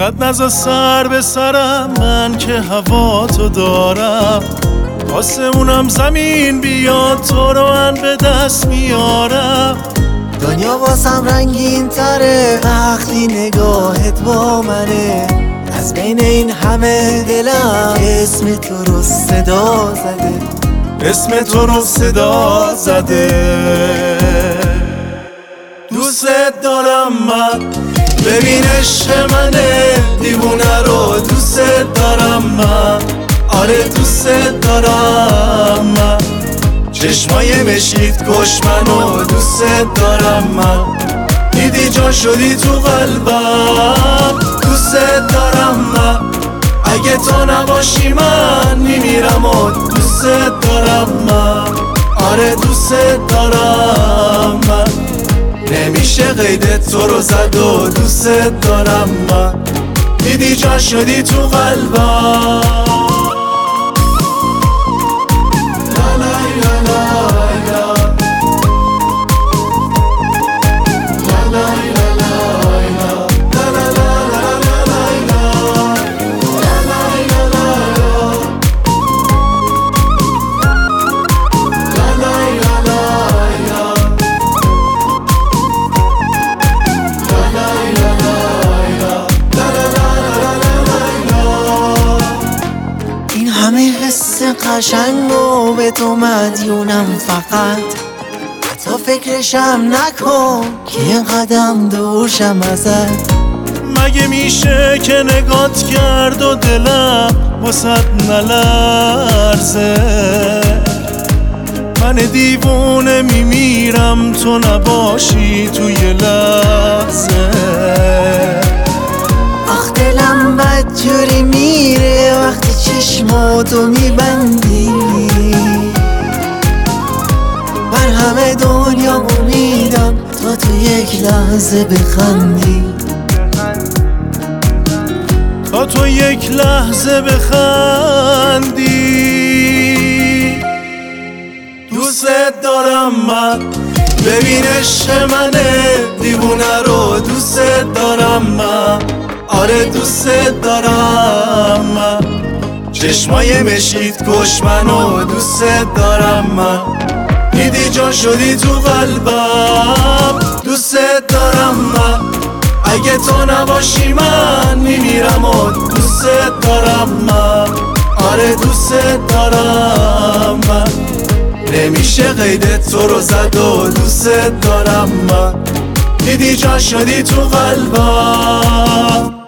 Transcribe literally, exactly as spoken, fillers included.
فقط نزا سر به سرم، من که هوا تو دارم. آسمونم زمین بیاد تو رو من به دست میارم. دنیا واسم رنگین تره وقتی نگاهت با منه. از بین این همه دلم اسم تو رو صدا زده، اسم تو رو صدا زده. دوست دارم من، ببین عشق منه دیوونه رو. دوست دارم من، آره دوست دارم من. چشمای مشکیت کش منو. دوست دارم من، دیدی جا شدی تو قلبم. دوست دارم من، اگه تو نباشی من میمیرم. و دوست دارم من، آره دوست دارم من. نمیشه قید تو رو زد. و دوست دارم من، دیدی جا شدی تو قلبم. همه حس قشنگو به تو مدیونم. فقط حتی فکرشم نکن که یه قدم دوشم ازت. مگه میشه که نگات کرد و دلم واسد نلرزه؟ من دیوونه میمیرم تو نباشی توی لحظه. آخ دلم بدجوری میره وقتی چشماتو میبندی. بر همه دنیا امیدم تا تو یک لحظه بخندی. تا تو یک لحظه بخندی. دوست دارم من، ببین عشق منه دیوونه رو. دوست دارم من، آره دوست دارم من. چشمای مشکیت کش منو. دوست دارم من، دیدی جا شدی تو قلبم. دوست دارم من، اگه تو نباشی من میمیرم. و دوست دارم من، آره دوست دارم من. نمیشه قید تو رو زد. و دوست دارم من، دیدی جا شدی تو قلبم.